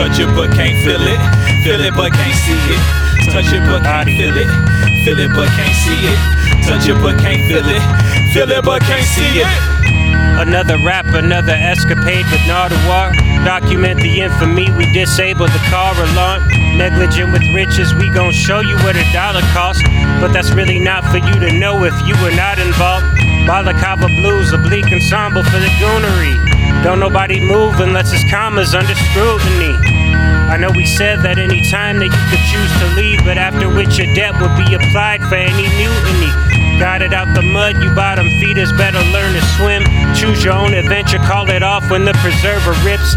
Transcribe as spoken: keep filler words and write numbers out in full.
Touch it but can't feel it. Feel it but can't see it. Touch it but can't feel it. Feel it but can't see it. Touch it but can't feel it. Feel it but can't see it. Another rap, another escapade with Nardwuar. Document the infamy, we disable the car alarm. Negligent with riches, we gon' show you what a dollar costs. But that's really not for you to know if you were not involved. Balaclava Blues, oblique ensemble for the goonery. Don't nobody move unless his commas under scrutiny. I know we said that any time that you could choose to leave, but after which your debt would be applied for any mutiny. Got it out the mud, you bottom feeders better learn to swim. Choose your own adventure, call it off when the preserver rips.